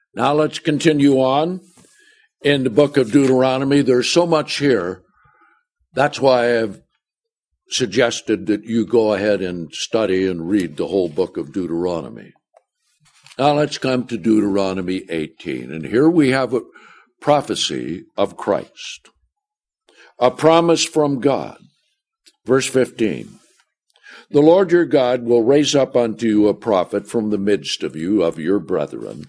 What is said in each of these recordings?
Now let's continue on in the book of Deuteronomy. There's so much here. That's why I've suggested that you go ahead and study and read the whole book of Deuteronomy. Now let's come to Deuteronomy 18. And here we have a prophecy of Christ, a promise from God. Verse 15. The Lord your God will raise up unto you a prophet from the midst of you, of your brethren,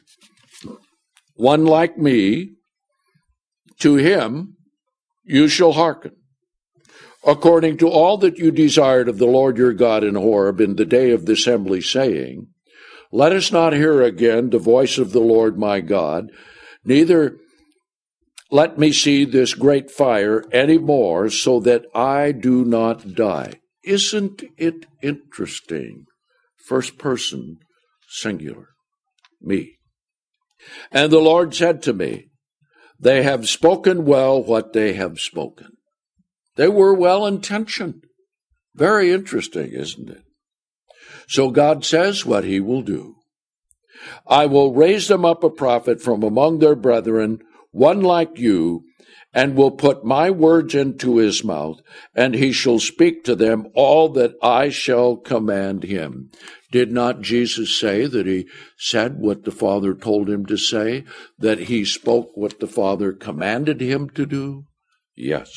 one like me. To him you shall hearken, according to all that you desired of the Lord your God in Horeb in the day of the assembly, saying, let us not hear again the voice of the Lord my God, neither let me see this great fire any more, so that I do not die. Isn't it interesting? First person, singular, me. And the Lord said to me, they have spoken well what they have spoken. They were well-intentioned. Very interesting, isn't it? So God says what he will do. I will raise them up a prophet from among their brethren, one like you, and will put my words into his mouth, and he shall speak to them all that I shall command him. Did not Jesus say that he said what the Father told him to say, that he spoke what the Father commanded him to do? Yes.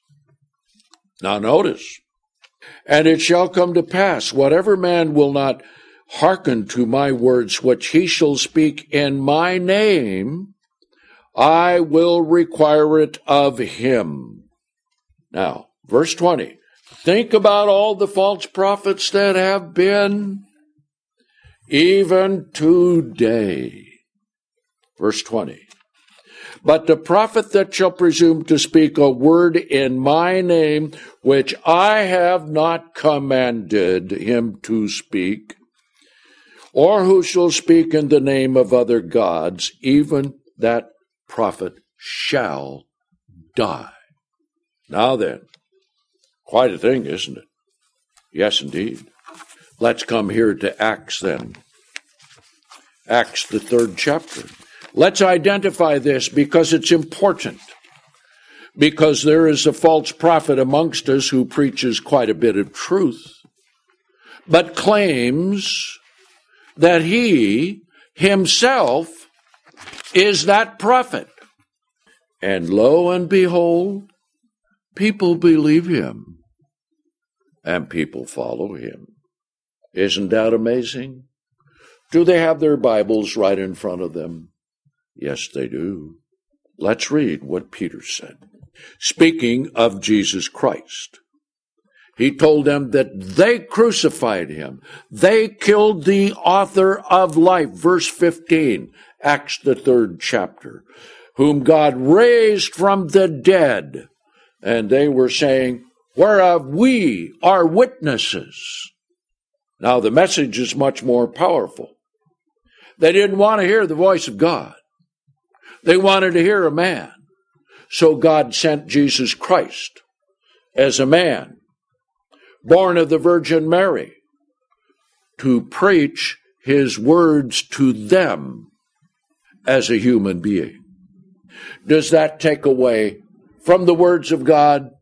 Now notice, and it shall come to pass, whatever man will not hearken to my words, which he shall speak in my name, I will require it of him. Now, verse 20. Think about all the false prophets that have been, even today. Verse 20. But the prophet that shall presume to speak a word in my name, which I have not commanded him to speak, or who shall speak in the name of other gods, even that prophet shall die. Now then, quite a thing, isn't it? Yes, indeed. Let's come here to Acts then. Acts, the 3rd chapter. Let's identify this because it's important. Because there is a false prophet amongst us who preaches quite a bit of truth, but claims that he himself is that prophet. And lo and behold, people believe him, and people follow him. Isn't that amazing? Do they have their Bibles right in front of them? Yes, they do. Let's read what Peter said. Speaking of Jesus Christ, he told them that they crucified him. They killed the author of life. Verse 15, Acts the 3rd chapter, whom God raised from the dead. And they were saying, whereof we are witnesses. Now the message is much more powerful. They didn't want to hear the voice of God. They wanted to hear a man. So God sent Jesus Christ as a man, born of the Virgin Mary, to preach his words to them as a human being. Does that take away from the words of God?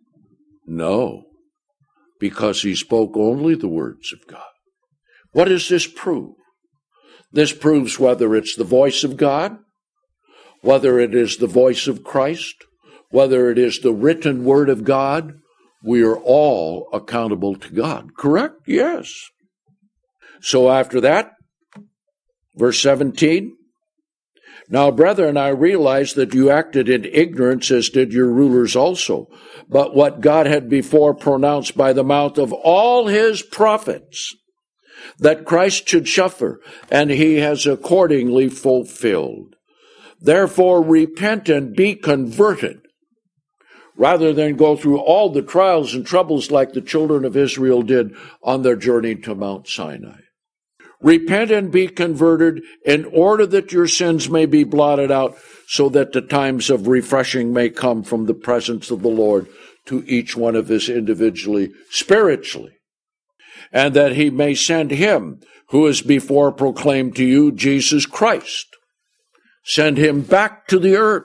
No, because he spoke only the words of God. What does this prove? This proves whether it's the voice of God, whether it is the voice of Christ, whether it is the written word of God, we are all accountable to God. Correct? Yes. So after that, verse 17, now, brethren, I realize that you acted in ignorance, as did your rulers also. But what God had before pronounced by the mouth of all his prophets, that Christ should suffer, and he has accordingly fulfilled. Therefore, repent and be converted, rather than go through all the trials and troubles like the children of Israel did on their journey to Mount Sinai. Repent and be converted, in order that your sins may be blotted out, so that the times of refreshing may come from the presence of the Lord to each one of us individually, spiritually, and that he may send him who is before proclaimed to you, Jesus Christ, send him back to the earth.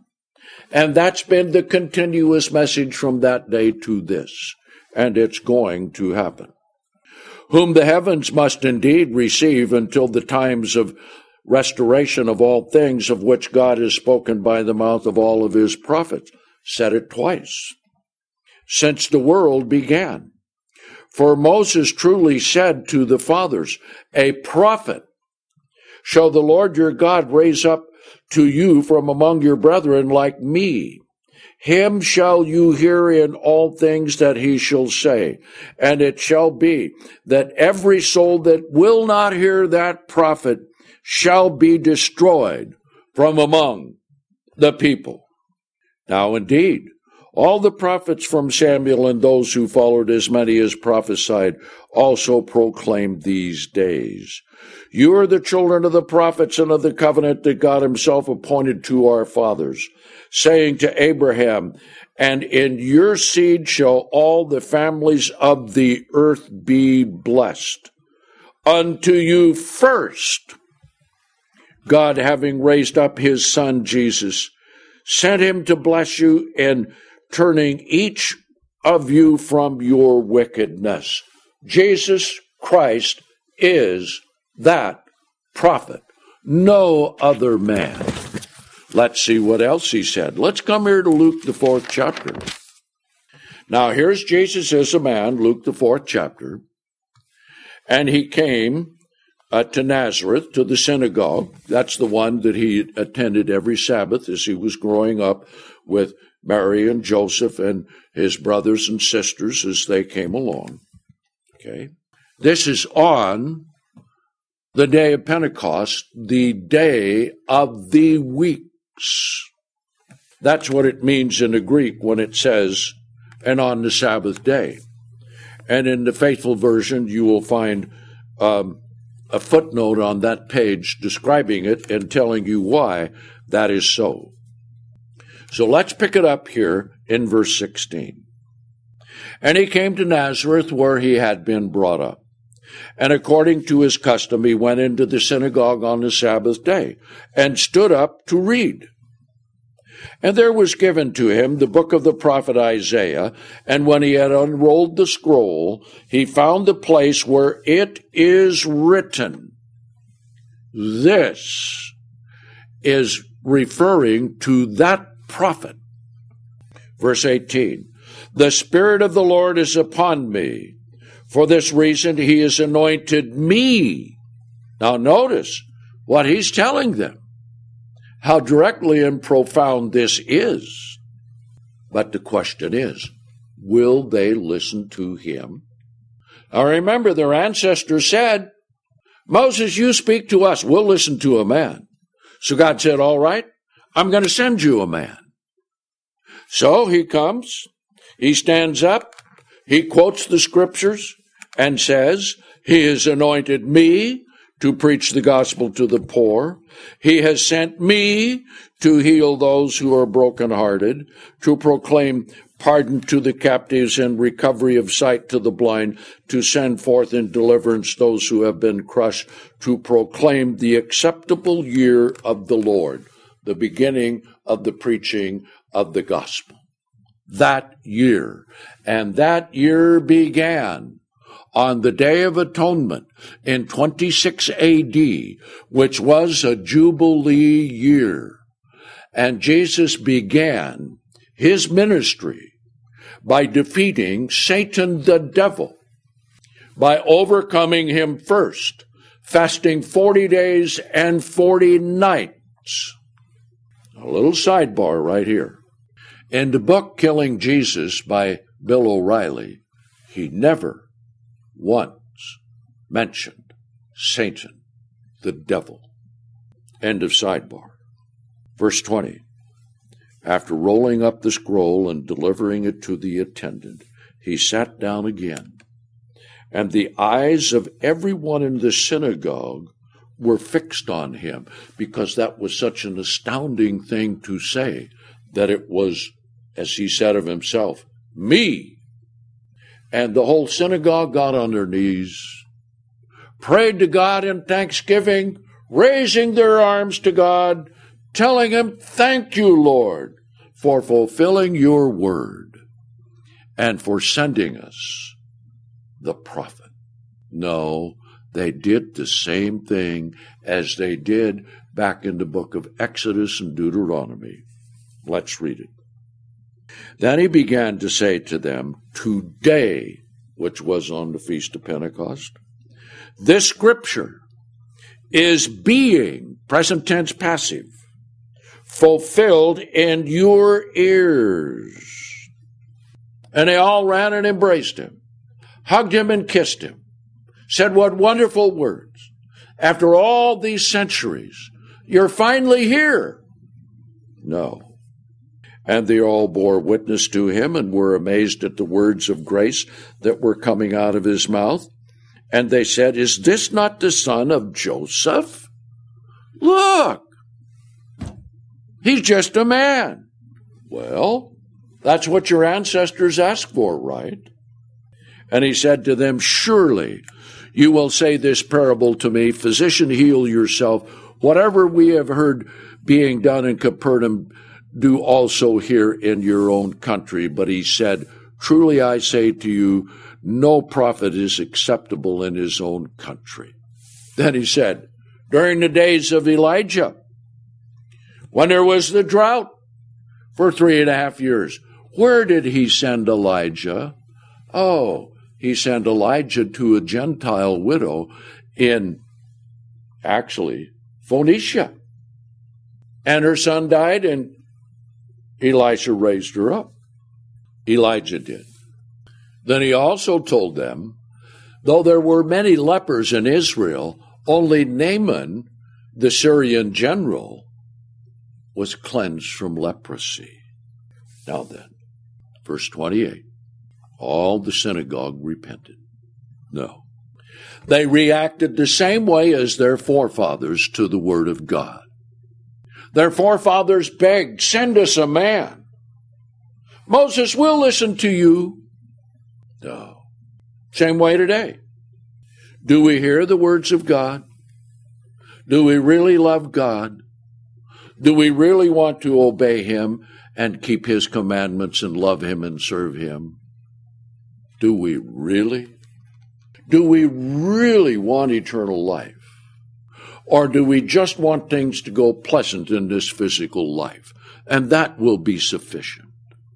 And that's been the continuous message from that day to this. And it's going to happen. Whom the heavens must indeed receive until the times of restoration of all things, of which God has spoken by the mouth of all of his prophets. Said it twice. Since the world began. For Moses truly said to the fathers, a prophet shall the Lord your God raise up to you from among your brethren like me. Him shall you hear in all things that he shall say. And it shall be that every soul that will not hear that prophet shall be destroyed from among the people. Now indeed, all the prophets from Samuel and those who followed, as many as prophesied, also proclaimed these days. You are the children of the prophets and of the covenant that God himself appointed to our fathers, saying to Abraham, and in your seed shall all the families of the earth be blessed. Unto you first, God, having raised up his son Jesus, sent him to bless you in turning each of you from your wickedness. Jesus Christ is that prophet, no other man. Let's see what else he said. Let's come here to Luke, the 4th chapter. Now, here's Jesus as a man, Luke, the 4th chapter. And he came to Nazareth, to the synagogue. That's the one that he attended every Sabbath as he was growing up with Mary and Joseph and his brothers and sisters as they came along. Okay. This is on the day of Pentecost, the day of the weeks. That's what it means in the Greek when it says, and on the Sabbath day. And in the Faithful Version, you will find a footnote on that page describing it and telling you why that is so. So let's pick it up here in verse 16. And he came to Nazareth where he had been brought up. And according to his custom, he went into the synagogue on the Sabbath day and stood up to read. And there was given to him the book of the prophet Isaiah. And when he had unrolled the scroll, he found the place where it is written. This is referring to that prophet. Verse 18, the Spirit of the Lord is upon me. For this reason, he has anointed me. Now notice what he's telling them, how directly and profound this is. But the question is, will they listen to him? Now remember, their ancestors said, Moses, you speak to us, we'll listen to a man. So God said, all right, I'm going to send you a man. So he comes, he stands up, he quotes the scriptures and says, he has anointed me to preach the gospel to the poor. He has sent me to heal those who are brokenhearted, to proclaim pardon to the captives and recovery of sight to the blind, to send forth in deliverance those who have been crushed, to proclaim the acceptable year of the Lord, the beginning of the preaching of the gospel. That year. And that year began on the Day of Atonement in 26 A.D., which was a Jubilee year. And Jesus began his ministry by defeating Satan the devil, by overcoming him first, fasting 40 days and 40 nights. A little sidebar right here. In the book Killing Jesus by Bill O'Reilly, he never once mentioned Satan, the devil. End of sidebar. Verse 20. After rolling up the scroll and delivering it to the attendant, he sat down again. And the eyes of everyone in the synagogue were fixed on him, because that was such an astounding thing to say, that it was, as he said of himself, me. And the whole synagogue got on their knees, prayed to God in thanksgiving, raising their arms to God, telling him, "Thank you, Lord, for fulfilling your word and for sending us the prophet." No, they did the same thing as they did back in the book of Exodus and Deuteronomy. Let's read it. Then he began to say to them, "Today," which was on the Feast of Pentecost, "this scripture is being," present tense passive, "fulfilled in your ears." And they all ran and embraced him, hugged him and kissed him, said, "What wonderful words. After all these centuries, you're finally here." No. And they all bore witness to him and were amazed at the words of grace that were coming out of his mouth. And they said, "Is this not the son of Joseph? Look, he's just a man." Well, that's what your ancestors asked for, right? And he said to them, "Surely you will say this parable to me, 'Physician, heal yourself. Whatever we have heard being done in Capernaum, do also here in your own country." But he said, "Truly I say to you, no prophet is acceptable in his own country." Then he said, during the days of Elijah, when there was the drought for 3.5 years, where did he send Elijah? Oh, he sent Elijah to a Gentile widow in, actually, Phoenicia. And her son died, and Elisha raised her up. Elijah did. Then he also told them, though there were many lepers in Israel, only Naaman, the Syrian general, was cleansed from leprosy. Now then, verse 28, all the synagogue repented. No. They reacted the same way as their forefathers to the word of God. Their forefathers begged, "Send us a man. Moses, we'll listen to you." No. Same way today. Do we hear the words of God? Do we really love God? Do we really want to obey him and keep his commandments and love him and serve him? Do we really? Do we really want eternal life? Or do we just want things to go pleasant in this physical life? And that will be sufficient.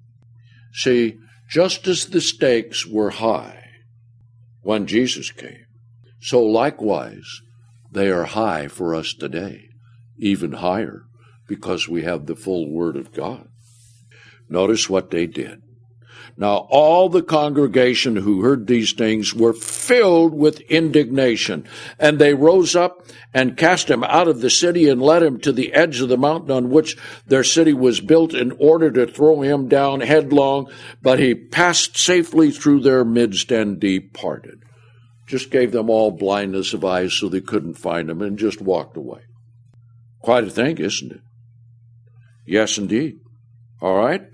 See, just as the stakes were high when Jesus came, so likewise they are high for us today, even higher, because we have the full Word of God. Notice what they did. Now all the congregation who heard these things were filled with indignation, and they rose up and cast him out of the city and led him to the edge of the mountain on which their city was built, in order to throw him down headlong. But he passed safely through their midst and departed. Just gave them all blindness of eyes so they couldn't find him, and just walked away. Quite a thing, isn't it? Yes, indeed. All right.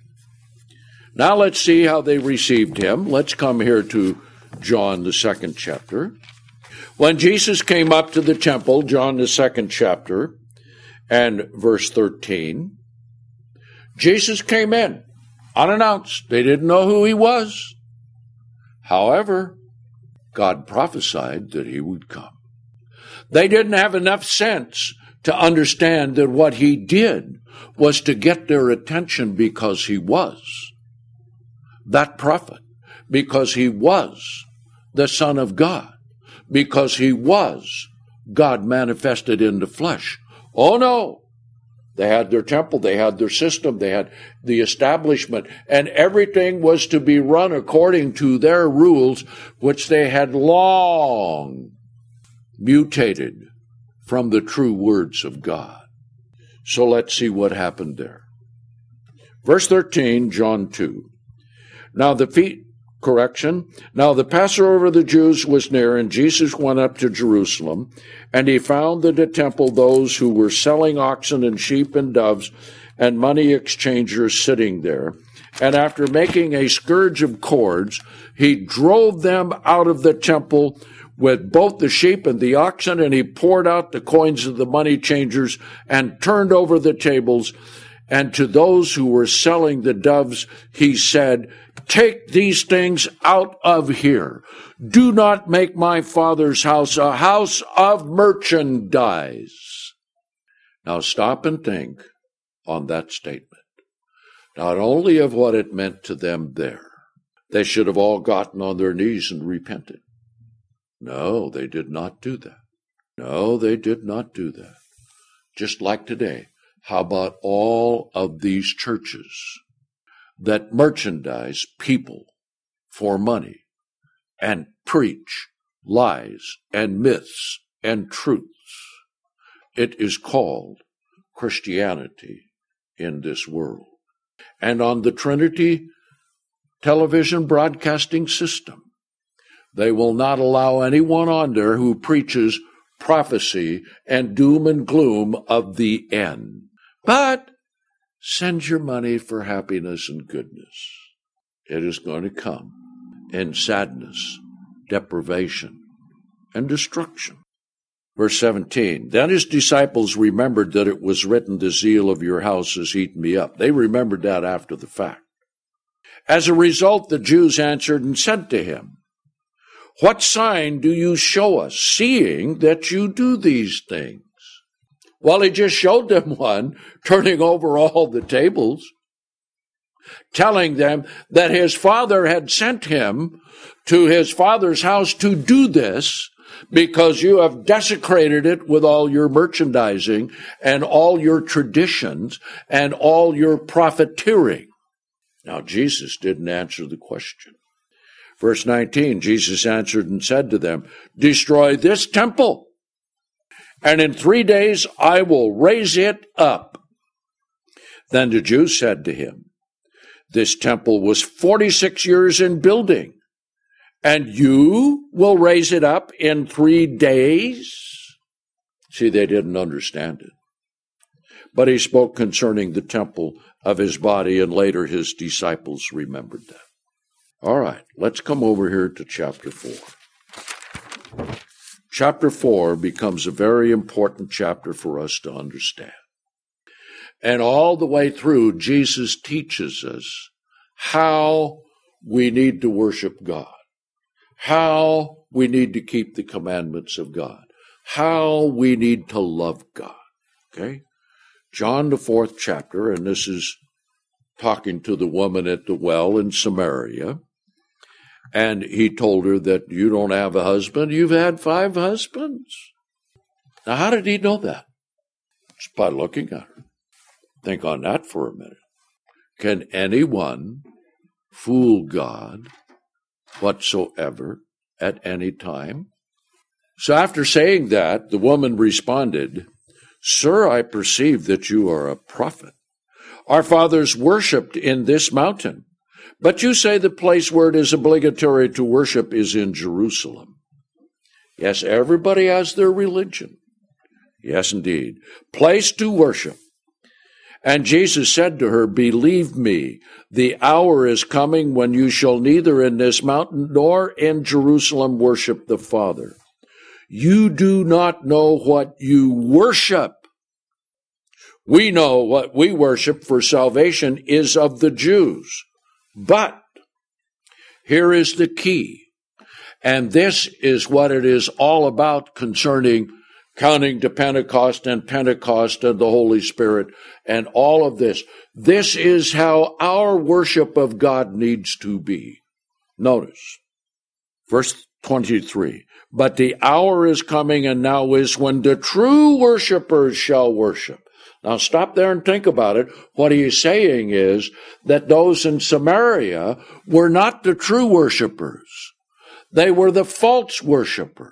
Now let's see how they received him. Let's come here to John, the 2nd chapter. When Jesus came up to the temple, John, the 2nd chapter, and verse 13, Jesus came in unannounced. They didn't know who he was. However, God prophesied that he would come. They didn't have enough sense to understand that what he did was to get their attention, because he was that prophet, because he was the Son of God, because he was God manifested in the flesh. Oh no! They had their temple, they had their system, they had the establishment, and everything was to be run according to their rules, which they had long mutated from the true words of God. So let's see what happened there. Verse 13, John 2. Now the Passover of the Jews was near, and Jesus went up to Jerusalem, and he found in the temple those who were selling oxen and sheep and doves, and money exchangers sitting there. And after making a scourge of cords, he drove them out of the temple with both the sheep and the oxen, and he poured out the coins of the money changers and turned over the tables. And to those who were selling the doves, he said, "Take these things out of here. Do not make my Father's house a house of merchandise." Now stop and think on that statement. Not only of what it meant to them there. They should have all gotten on their knees and repented. No, they did not do that. No, they did not do that. Just like today, how about all of these churches that merchandise people for money and preach lies and myths and truths? It is called Christianity in this world. And on the Trinity television broadcasting system, they will not allow anyone on there who preaches prophecy and doom and gloom of the end. But send your money for happiness and goodness. It is going to come in sadness, deprivation, and destruction. Verse 17, then his disciples remembered that it was written, "The zeal of your house has eaten me up." They remembered that after the fact. As a result, the Jews answered and said to him, "What sign do you show us, seeing that you do these things?" Well, he just showed them one, turning over all the tables, telling them that his Father had sent him to his Father's house to do this, because you have desecrated it with all your merchandising and all your traditions and all your profiteering. Now, Jesus didn't answer the question. Verse 19, Jesus answered and said to them, "Destroy this temple, and in 3 days I will raise it up." Then the Jews said to him, "This temple was 46 years in building, and you will raise it up in 3 days?" See, they didn't understand it. But he spoke concerning the temple of his body, and later his disciples remembered that. All right, let's come over here to chapter 4. Chapter 4 becomes a very important chapter for us to understand. And all the way through, Jesus teaches us how we need to worship God, how we need to keep the commandments of God, how we need to love God. Okay? John, the 4th chapter, and this is talking to the woman at the well in Samaria. And he told her that you don't have a husband, you've had 5 husbands. Now, how did he know that? Just by looking at her. Think on that for a minute. Can anyone fool God whatsoever at any time? So after saying that, the woman responded, "Sir, I perceive that you are a prophet. Our fathers worshipped in this mountain, but you say the place where it is obligatory to worship is in Jerusalem." Yes, everybody has their religion. Yes, indeed. Place to worship. And Jesus said to her, "Believe me, the hour is coming when you shall neither in this mountain nor in Jerusalem worship the Father. You do not know what you worship. We know what we worship, for salvation is of the Jews." But here is the key, and this is what it is all about concerning counting to Pentecost and the Holy Spirit and all of this. This is how our worship of God needs to be. Notice, verse 23, "But the hour is coming and now is when the true worshipers shall worship." Now stop there and think about it. What he's saying is that those in Samaria were not the true worshipers. They were the false worshipers.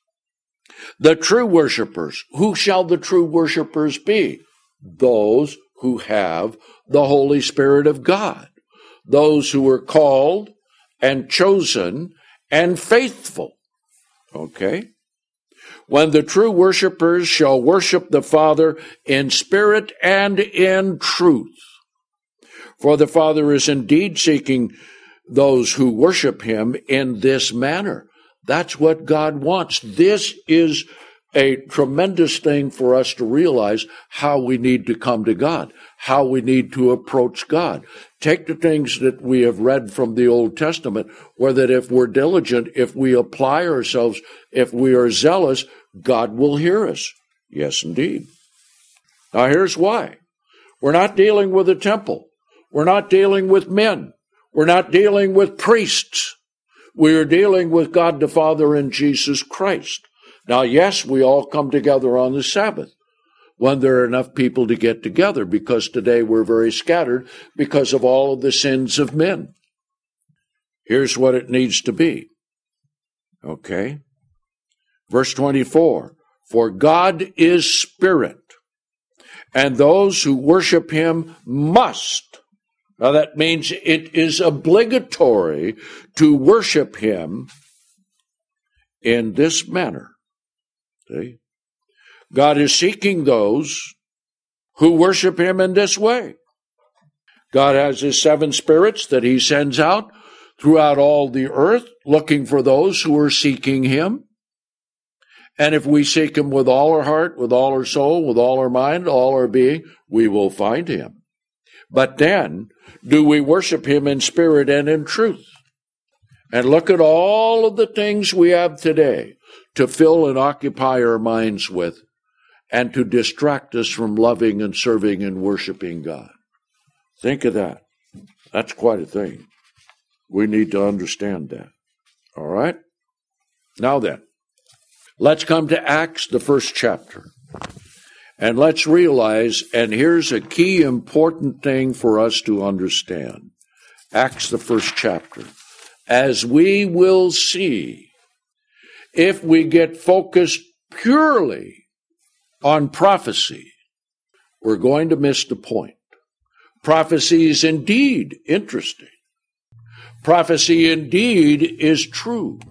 The true worshipers. Who shall the true worshipers be? Those who have the Holy Spirit of God. Those who were called and chosen and faithful. Okay? When the true worshipers shall worship the Father in spirit and in truth. For the Father is indeed seeking those who worship him in this manner. That's what God wants. This is a tremendous thing for us to realize how we need to come to God, how we need to approach God. Take the things that we have read from the Old Testament, where that if we're diligent, if we apply ourselves, if we are zealous, God will hear us. Yes, indeed. Now, here's why. We're not dealing with a temple. We're not dealing with men. We're not dealing with priests. We are dealing with God the Father and Jesus Christ. Now, yes, we all come together on the Sabbath when there are enough people to get together, because today we're very scattered because of all of the sins of men. Here's what it needs to be. Okay? Verse 24, for God is spirit, and those who worship him must. Now that means it is obligatory to worship him in this manner. See? God is seeking those who worship him in this way. God has his 7 spirits that he sends out throughout all the earth, looking for those who are seeking him. And if we seek him with all our heart, with all our soul, with all our mind, all our being, we will find him. But then, do we worship him in spirit and in truth? And look at all of the things we have today to fill and occupy our minds with, and to distract us from loving and serving and worshiping God. Think of that. That's quite a thing. We need to understand that. All right? Now then, let's come to Acts, the 1st chapter. And let's realize, and here's a key important thing for us to understand. Acts, the 1st chapter. As we will see, if we get focused purely on prophecy, we're going to miss the point. Prophecy is indeed interesting. Prophecy indeed is true.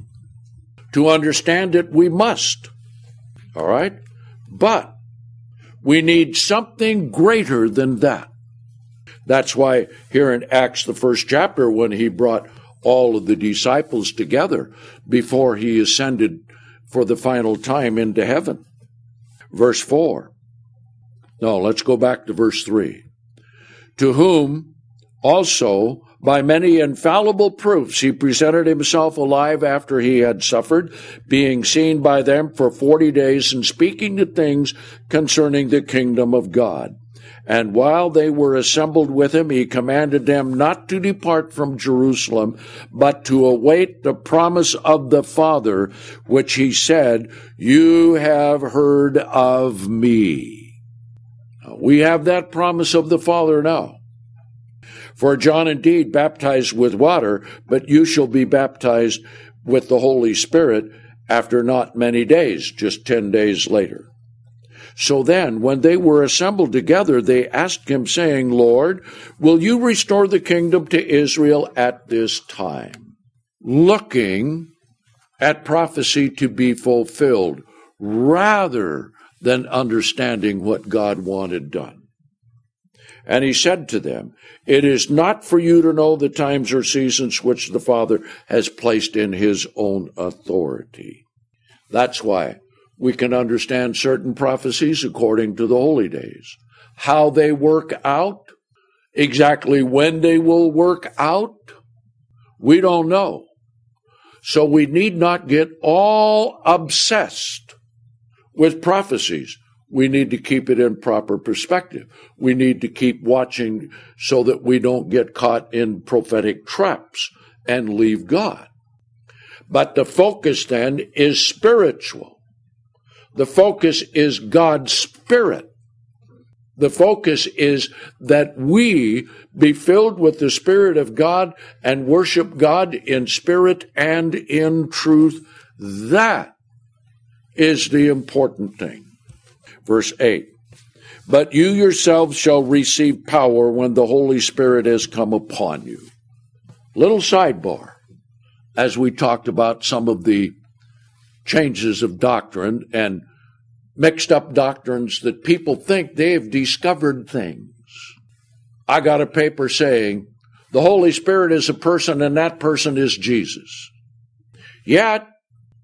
To understand it, we must. All right? But we need something greater than that. That's why here in Acts, the 1st chapter, when he brought all of the disciples together before he ascended for the final time into heaven. Verse 4. No, let's go back to verse 3. To whom also by many infallible proofs he presented himself alive after he had suffered, being seen by them for 40 days and speaking the things concerning the kingdom of God. And while they were assembled with him, he commanded them not to depart from Jerusalem, but to await the promise of the Father, which he said, you have heard of me. We have that promise of the Father now. For John indeed baptized with water, but you shall be baptized with the Holy Spirit after not many days, just 10 days later. So then, when they were assembled together, they asked him, saying, Lord, will you restore the kingdom to Israel at this time? Looking at prophecy to be fulfilled, rather than understanding what God wanted done. And he said to them, it is not for you to know the times or seasons which the Father has placed in his own authority. That's why we can understand certain prophecies according to the holy days. How they work out, exactly when they will work out, we don't know. So we need not get all obsessed with prophecies. We need to keep it in proper perspective. We need to keep watching so that we don't get caught in prophetic traps and leave God. But the focus then is spiritual. The focus is God's Spirit. The focus is that we be filled with the Spirit of God and worship God in spirit and in truth. That is the important thing. Verse 8, but you yourselves shall receive power when the Holy Spirit has come upon you. Little sidebar, as we talked about some of the changes of doctrine and mixed up doctrines that people think they've discovered things. I got a paper saying the Holy Spirit is a person and that person is Jesus. Yet,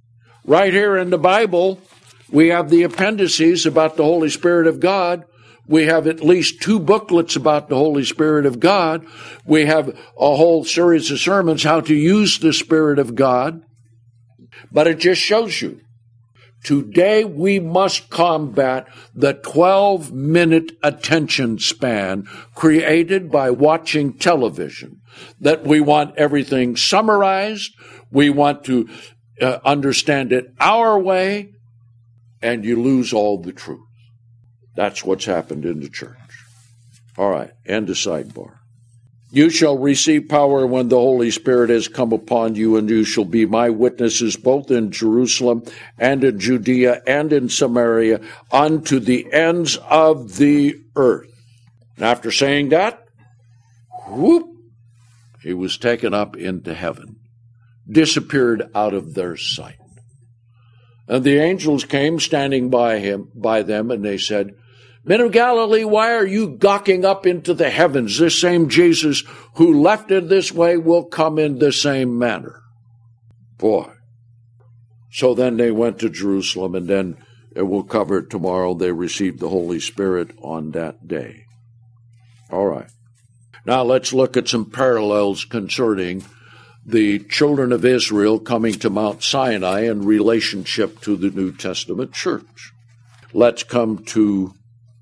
Right here in the Bible, we have the appendices about the Holy Spirit of God. We have at least 2 booklets about the Holy Spirit of God. We have a whole series of sermons, how to use the Spirit of God. But it just shows you, today we must combat the 12-minute attention span created by watching television, that we want everything summarized, we want to understand it our way, and you lose all the truth. That's what's happened in the church. All right, end of sidebar. You shall receive power when the Holy Spirit has come upon you, and you shall be my witnesses both in Jerusalem and in Judea and in Samaria unto the ends of the earth. And after saying that, whoop, he was taken up into heaven, disappeared out of their sight. And the angels came standing by them, and they said, Men of Galilee, why are you gawking up into the heavens? This same Jesus who left it this way will come in the same manner. Boy. So then they went to Jerusalem, and then we'll cover it tomorrow. They received the Holy Spirit on that day. All right. Now let's look at some parallels concerning the children of Israel coming to Mount Sinai in relationship to the New Testament church. Let's come to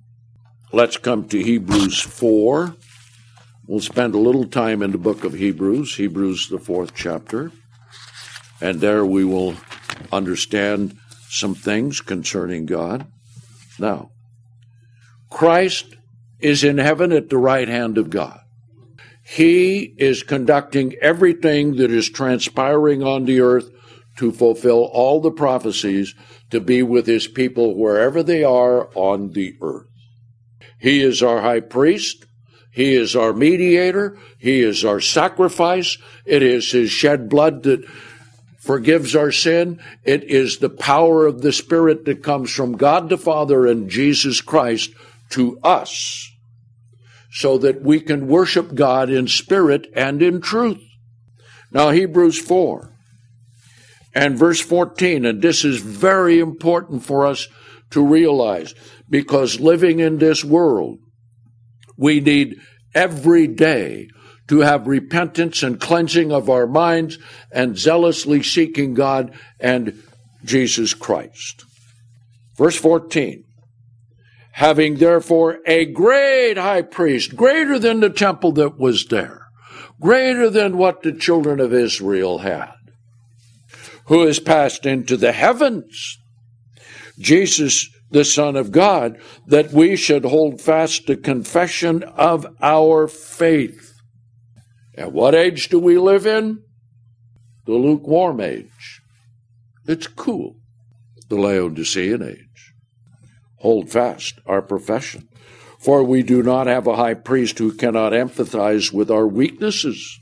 Hebrews 4. We'll spend a little time in the book of Hebrews, the 4th chapter, and there we will understand some things concerning God. Now, Christ is in heaven at the right hand of God. He is conducting everything that is transpiring on the earth to fulfill all the prophecies to be with his people wherever they are on the earth. He is our high priest. He is our mediator. He is our sacrifice. It is his shed blood that forgives our sin. It is the power of the Spirit that comes from God the Father and Jesus Christ to us, so that we can worship God in spirit and in truth. Now, Hebrews 4 and verse 14, and this is very important for us to realize, because living in this world, we need every day to have repentance and cleansing of our minds and zealously seeking God and Jesus Christ. Verse 14, having therefore a great high priest, greater than the temple that was there, greater than what the children of Israel had, who has passed into the heavens, Jesus, the Son of God, that we should hold fast the confession of our faith. At what age do we live in? The lukewarm age. It's cool. The Laodicean age. Hold fast our profession. For we do not have a high priest who cannot empathize with our weaknesses,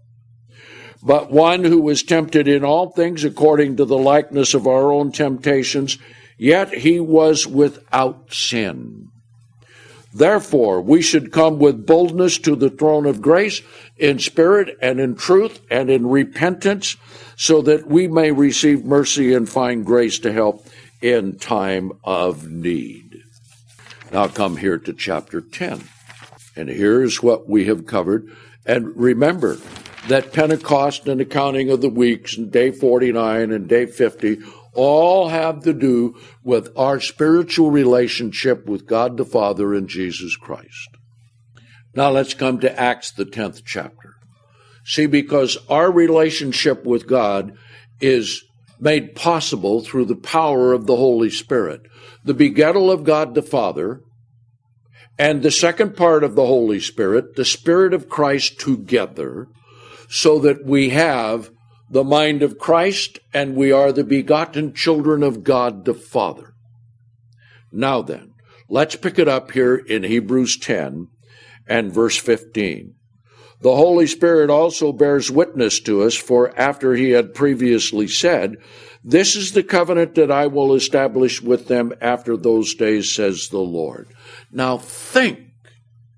but one who was tempted in all things according to the likeness of our own temptations, yet he was without sin. Therefore, we should come with boldness to the throne of grace in spirit and in truth and in repentance, so that we may receive mercy and find grace to help in time of need. Now come here to chapter 10. And here's what we have covered. And remember that Pentecost and the counting of the weeks and day 49 and day 50 all have to do with our spiritual relationship with God the Father and Jesus Christ. Now let's come to Acts, the 10th chapter. See, because our relationship with God is made possible through the power of the Holy Spirit, the begettal of God the Father, and the second part of the Holy Spirit, the Spirit of Christ together, so that we have the mind of Christ, and we are the begotten children of God the Father. Now then, let's pick it up here in Hebrews 10 and verse 15. The Holy Spirit also bears witness to us, for after he had previously said, "This is the covenant that I will establish with them after those days, says the Lord." Now think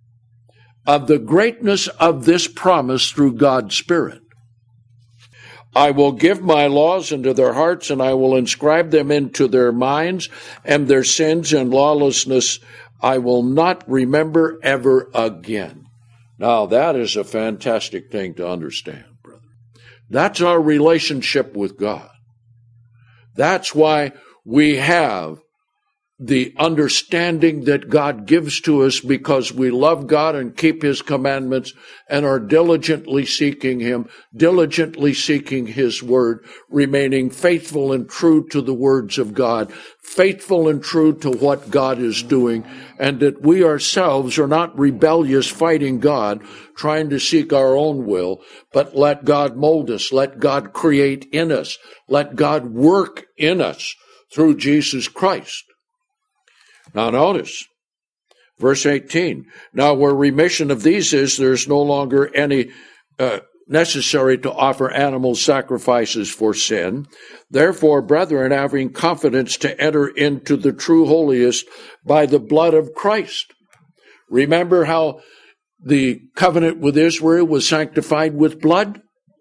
of the greatness of this promise through God's Spirit. I will give my laws into their hearts, and I will inscribe them into their minds, and their sins and lawlessness I will not remember ever again. Now, that is a fantastic thing to understand, brother. That's our relationship with God. That's why we have the understanding that God gives to us, because we love God and keep his commandments and are diligently seeking him, diligently seeking his word, remaining faithful and true to the words of God, faithful and true to what God is doing, and that we ourselves are not rebellious, fighting God, trying to seek our own will, but let God mold us, let God create in us, let God work in us through Jesus Christ. Now notice, verse 18, now where remission of these is, there's no longer any necessary to offer animal sacrifices for sin. Therefore, brethren, having confidence to enter into the true holiest by the blood of Christ. Remember how the covenant with Israel was sanctified with blood?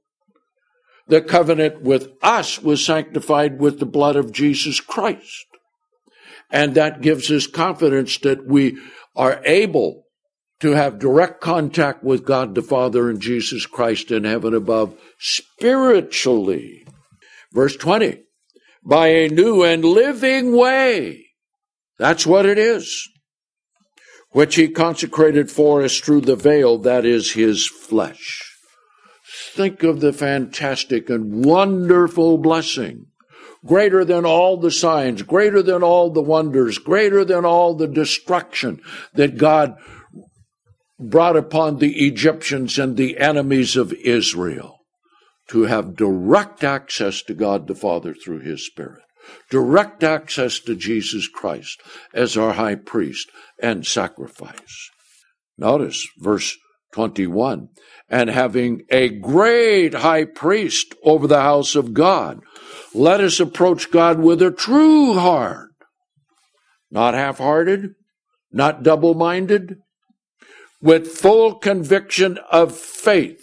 The covenant with us was sanctified with the blood of Jesus Christ. And that gives us confidence that we are able to have direct contact with God the Father and Jesus Christ in heaven above spiritually. Verse 20, by a new and living way. That's what it is. Which he consecrated for us through the veil, that is his flesh. Think of the fantastic and wonderful blessing. Greater than all the signs, greater than all the wonders, greater than all the destruction that God brought upon the Egyptians and the enemies of Israel, to have direct access to God the Father through his Spirit, direct access to Jesus Christ as our high priest and sacrifice. Notice verse 21, and having a great high priest over the house of God, let us approach God with a true heart, not half-hearted, not double-minded, with full conviction of faith,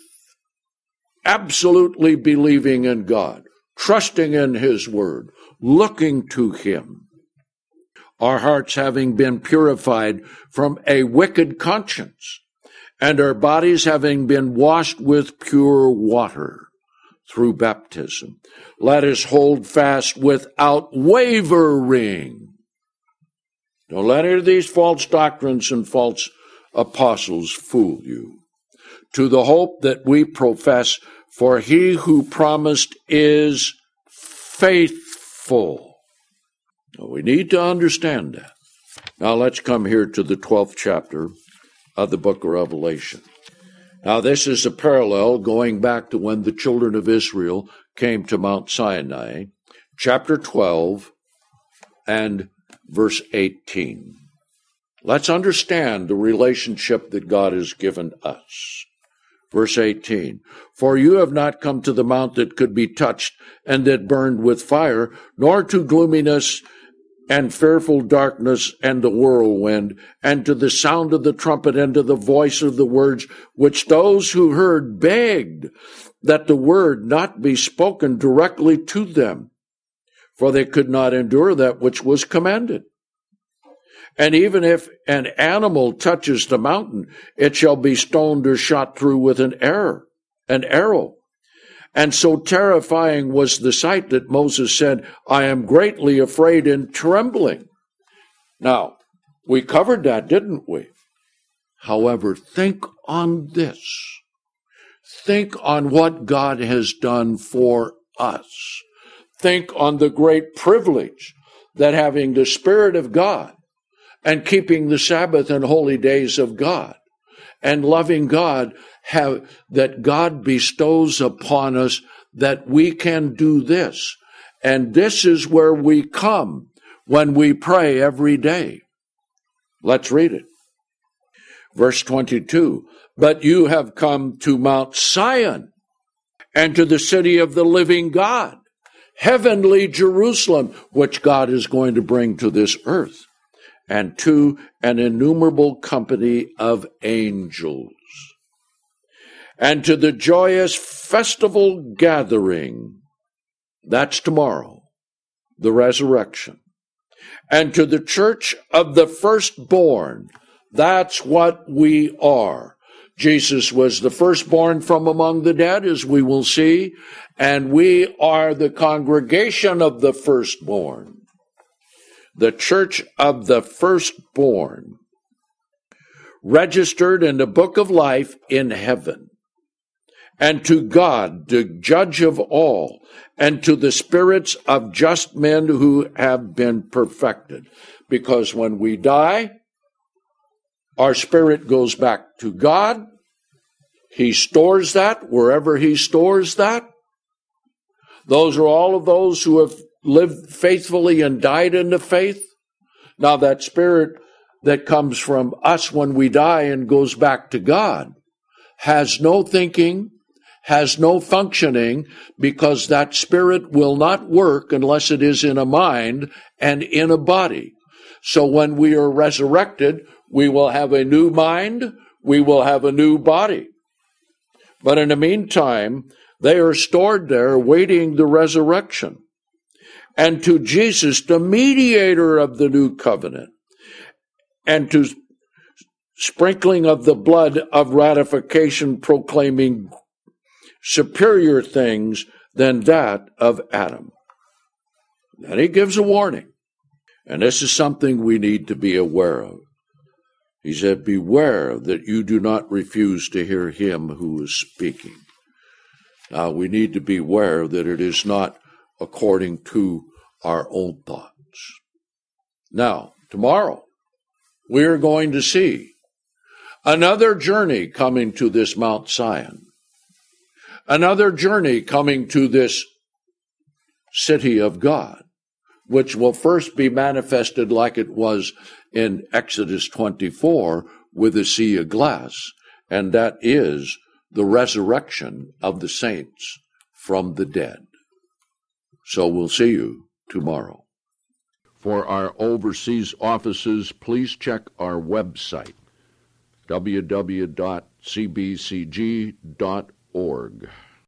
absolutely believing in God, trusting in his word, looking to him, our hearts having been purified from a wicked conscience, and our bodies having been washed with pure water through baptism. Let us hold fast without wavering. Don't let any of these false doctrines and false apostles fool you. To the hope that we profess, for he who promised is faithful. Now, we need to understand that. Now let's come here to the 12th chapter of the book of Revelation. Now, this is a parallel going back to when the children of Israel came to Mount Sinai, chapter 12 and verse 18. Let's understand the relationship that God has given us. Verse 18, for you have not come to the mount that could be touched and that burned with fire, nor to gloominess and fearful darkness and the whirlwind, and to the sound of the trumpet and to the voice of the words, which those who heard begged that the word not be spoken directly to them, for they could not endure that which was commanded. And even if an animal touches the mountain, it shall be stoned or shot through with an arrow. And so terrifying was the sight that Moses said, I am greatly afraid and trembling. Now, we covered that, didn't we? However, think on this. Think on what God has done for us. Think on the great privilege that having the Spirit of God and keeping the Sabbath and holy days of God and loving God, that God bestows upon us that we can do this. And this is where we come when we pray every day. Let's read it. Verse 22, but you have come to Mount Zion and to the city of the living God, heavenly Jerusalem, which God is going to bring to this earth, and to an innumerable company of angels, and to the joyous festival gathering, that's tomorrow, the resurrection, and to the church of the firstborn, that's what we are. Jesus was the firstborn from among the dead, as we will see, and we are the congregation of the firstborn, the church of the firstborn, registered in the book of life in heaven, and to God, the judge of all, and to the spirits of just men who have been perfected. Because when we die, our spirit goes back to God. He stores that wherever he stores that. Those are all of those who have lived faithfully and died in the faith. Now that spirit that comes from us when we die and goes back to God has no thinking, has no functioning, because that spirit will not work unless it is in a mind and in a body. So when we are resurrected, we will have a new mind, we will have a new body. But in the meantime, they are stored there waiting the resurrection. And to Jesus, the mediator of the new covenant, and to sprinkling of the blood of ratification, proclaiming superior things than that of Adam. And he gives a warning. And this is something we need to be aware of. He said, beware that you do not refuse to hear him who is speaking. Now, we need to beware that it is not according to our own thoughts. Now, tomorrow, we are going to see another journey coming to this Mount Zion. Another journey coming to this city of God, which will first be manifested like it was in Exodus 24 with a sea of glass, and that is the resurrection of the saints from the dead. So we'll see you tomorrow. For our overseas offices, please check our website, www.cbcg.org.